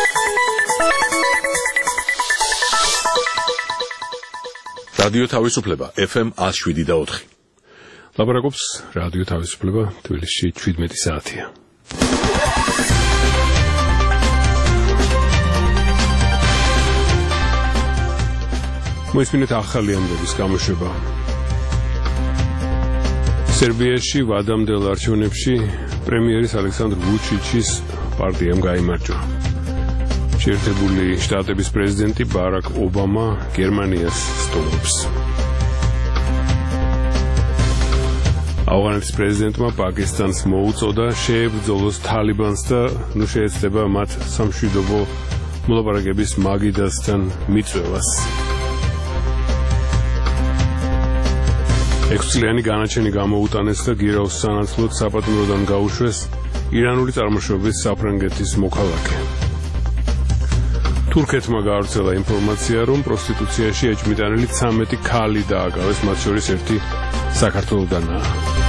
რადიო თავისუფლება FM 107.4. ლაპარაკობს რადიო თავისუფლება თბილისში 17 საათია. მოისმინეთ ახალი ამბების გამოშვება. სერბიაში ვადამდელ არჩევნებში პრემიერის ალექსანდრ ვუჩიჩის პარტიამ გაიმარჯვა. შეერთებული შტატების პრეზიდენტი ბარაკ ობამა გერმანიას სტუმრობს. ავღანეთის პრეზიდენტმა პაკისტანს მოუწოდა შეებრძოლოს თალიბანს და შეეცდება მათ სამშვიდობო მოლაპარაკების მაგიდასთან მიწვევას. 6 წლიანი განაჩენი გამოუტანეს და გირაოს სანაცვლოდ საპატიმროდან გაუშვეს ირანული წარმოშობის საფრანგეთის მოქალაქე. თურქეთმა გაავრცელა ინფორმაცია, რომ პროსტიტუციაში ეჭვმიტანილი 13 ქალი დააკავეს, მათ შორის ერთი საქართველოდანაა.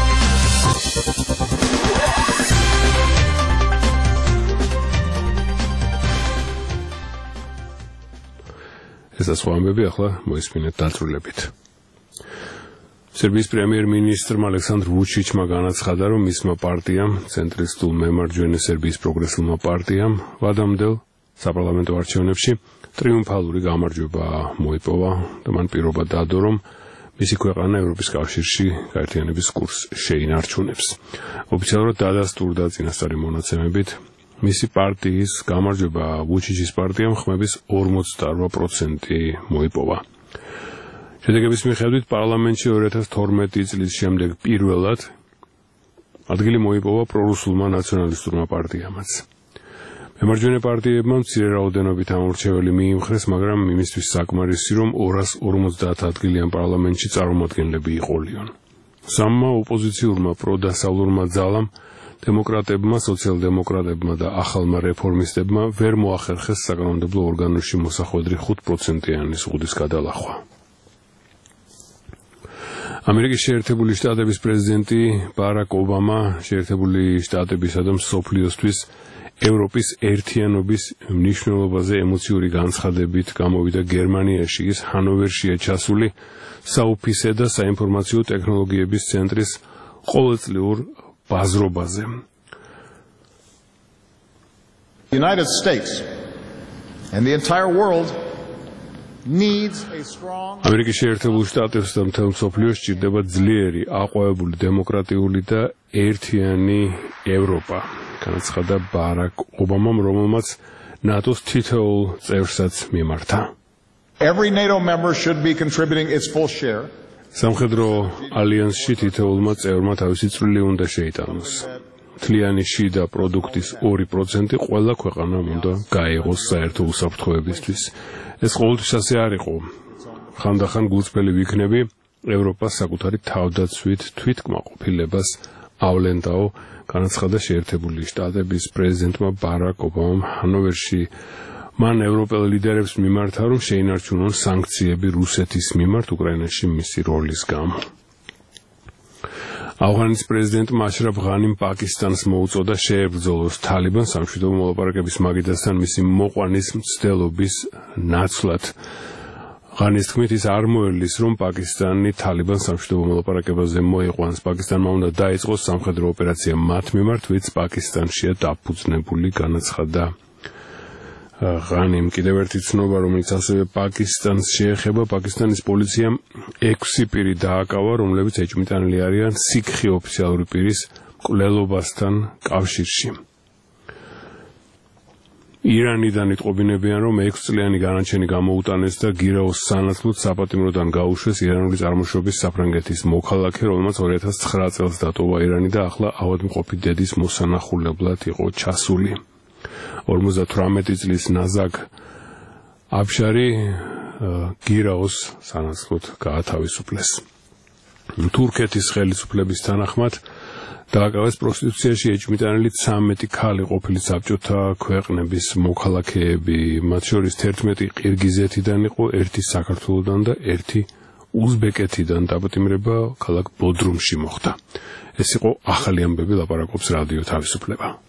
ეს სხვა ამბები ახლა მოისმინეთ დაწვრილებით. სერბიის პრემიერ-მინისტრმა ალექსანდრ ვუჩიჩმა განაცხადა, რომ მისმა პარტიამ, ცენტრისტულ მემარჯვენე სერბიის პროგრესულმა პარტიამ, ვადამდელ საპარლამენტო არჩევნებში ტრიუმფალური გამარჯვება მოიპოვა და მან პირობა დადო, რომ მისი ქვეყანა ევროპის კავშირში გაერთიანების კურსს შეინარჩუნებს. ოფიციალურად დადასტურდა წინასწარი მონაცემებით, მისი პარტიის გამარჯვება ვუჩიჩის პარტიამ ხმების 48% მოიპოვა. შედეგების მიხედვით პარლამენტში 2012 წლის შემდეგ პირველად ადგილი მოიპოვა პრორუსულმა ნაციონალისტურმა პარტიამაც. მემარჯვენე პარტიებმა მცირე რაოდენობით ამორჩეველი მიიმხრეს, მაგრამ იმისთვის საკმარისი, რომ 250 ადგილიან პარლამენტში წარმომადგენლები იყოლიონ. სამმა ოპოზიციურმა პროდასავლურმა ძალამ, დემოკრატებმა, სოციალ-დემოკრატებმა და ახალმა რეფორმისტებმა ვერ მოახერხეს საკანონმდებლო ორგანოში მოსახვედრი 5%-იანი ზღუდის გადალახვა. ამერიკის შეერთებული შტატების პრეზიდენტი ბარაკ ობამა შეერთებული შტატებისა და მსოფლიოსთვის ევროპის ერთიანობის მნიშვნელობაზე ემოციური განცხადებით გამოვიდა გერმანიაში, ის ჰანოვერშია ჩასული საოფისე და საინფორმაციო ტექნოლოგიების ცენტრის ყოველწლიურ ბაზრობაზე. The United States and the entire world needs a strong ამერიკის შეერთებულ შტატებს და მთელ მსოფლიოს სჭირდება ძლიერი, აყვავებული, დემოკრატიული და ერთიანი ევროპა. განაცხადა ბარაკ ობამამ, რომელმაც ნატოს თითოეულ წევრსაც მიმართა. Every NATO member should be contributing its full share. სამხედრო ალიანსში თითოეულმა წევრმა თავისი წვლილი უნდა შეიტანოს. მთლიანი შიდა პროდუქტის 2% ყველა ქვეყანამ უნდა გაეღოს საერთო უსაფრთხოებისთვის. ეს ყოველთვის ასე არ იყო. ხანდახან გულწრფელი ვიქნები ევროპას საკუთარი თავდაცვით თვითკმაყოფილებას ავლენდაო, განაცხადა შეერთებული შტატების პრეზიდენტმა ბარაკ ობამამ ჰანოვერში. მან ევროპელ ლიდერებს მიმართა, რომ შეინარჩუნონ სანქციები რუსეთის მიმართ უკრაინაში მისი როლის გამო. ავღანის პრეზიდენტმა აშრაფ ღანიმ პაკისტანს მოუწოდა შეებრძოლოს თალიბანს სამშვიდობო მოლაპარაკების მაგიდასთან მისი მოყვანის მცდელობის ნაცვლად. ღანის თქმით, ის არ მოერლის, რომ პაკისტანი თალიბანს სამშვიდობო მოლაპარაკებაზე მოიყვანს. პაკისტანმა უნდა დაიწყოს სამხედრო ოპერაცია მათ მიმართ, ვინც პაკისტანშია დაფუძნებული, განაცხადა ღანიმ. კიდევ ერთი ცნობა, რომელიც ასევე პაკისტანს შეეხება, პაკისტანის პოლიციამ 6 პირი დააკავა, რომლებიც ეჭვმიტანილი არიან სიქხი ოფიციალური პირის მკვლელობასთან კავშირში. ირანიდან იტყობინებიან, რომ 6 წლიანი განაჩენი გამოუტანეს და გირაოს სანაცვლოდ საპატიმროდან გაუშვეს ირანული წარმოშობის საფრანგეთის მოქალაქე, რომელმაც 2009 წელს დატოვა ირანი და ახლა ავადმყოფი დედის მოსანახულებლად იყო ჩასული. 58 წლის ნაზაკ აბშარი გირაოს სანაცვლოდ გაათავისუფლეს. თურქეთის ხელისუფლების თანახმად დააკავეს პროსტიტუციაში ეჭვმიტანილი 13 ქალი ყოფილი საბჭოთა ქვეყნების მოქალაქეები, მათ შორის 11 ყირგიზეთიდან იყო, 1 საქართველოდან და 1 უზბეკეთიდან. დაპატიმრება ქალაქ ბოდრუმში მოხდა. ეს იყო ახალი ამბები, ლაპარაკობს რადიო თავისუფლება.